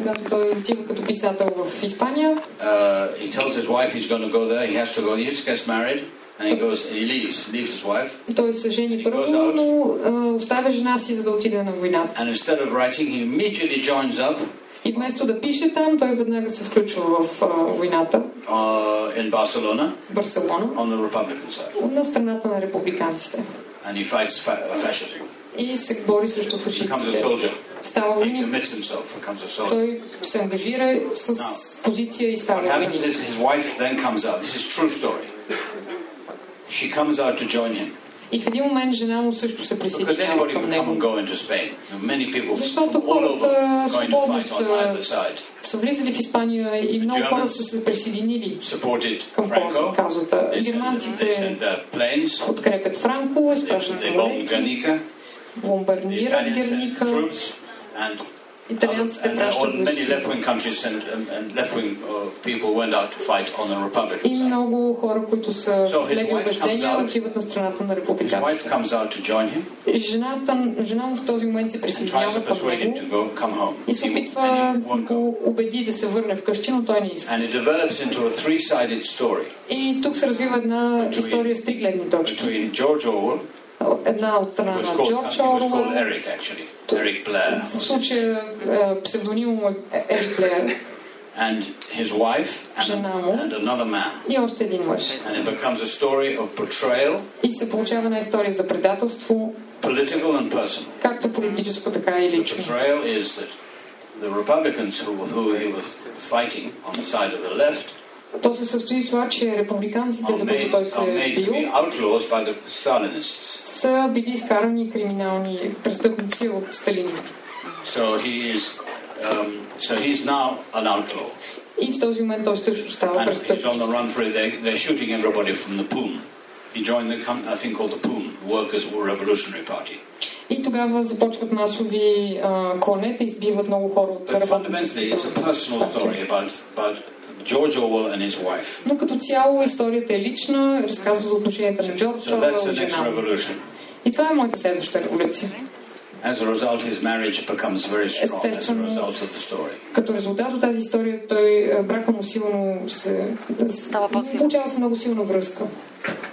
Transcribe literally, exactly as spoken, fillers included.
когато той отива като писател в Испания. Uh, he tells his wife he's going to go there. He has to go. He just gets married and he goes and he leaves. He leaves his wife. Той се жени първо, но uh, оставя жена си, за да отиде на войната. And instead of writing, he immediately joins up. И вместо да пише там, той веднага се включва в uh, войната. Uh, in Barcelona. Барселона. On the Republican side. На страната на републиканците. And he fights fa- fascism. И се бори срещу фашистите. Става войник. Той се ангажира с позиция и става войник. И в един момент жена му също се присъединява към него. Защото хората свободно са, са влизали в Испания и много хора са се присъединили към каузата. Германците подкрепят Франко, изпращат самолети, бомбардират Герника. Италианците пращат войски. И много хора, които са с леги убеждения, отиват на страната на републиканците. Жената, жена му в този момент се присъединява към него и се опитва да го убеди да се върне вкъщи, но той не иска. И тук се развива една история с три гледни точки. Една от страна на Джордж Оруел. В случая псевдоним му е Ерик Блеер. And his wife and, and another man. И още един мъж. And it becomes a story of betrayal. И се получава една история за предателство. Political and personal. Както политическо, така и лично. The betrayal is that the Republicans who, who he was fighting on the side of the left. То се състои в това, че републиканците, за които той се е бил, са били изкарани криминални престъпници от сталинисти. So he is, um, so he's now an outlaw. И в този момент той също става престъпник. And he's on the run for it. They, they're shooting everybody from the P U M. He joined the, I think, called the P U M, Workers' Revolutionary Party. И тогава започват масови а, клонета, избиват много хора от работническата партия. George Orwell and his wife. Но като цяло историята е лична, разказва за отношенията на Джордж Оруел и жена. И това е моята следваща революция. As a result, his marriage becomes very strong as a result of the story. Като резултат от тази история, той брака му силно се получава се много силна връзка.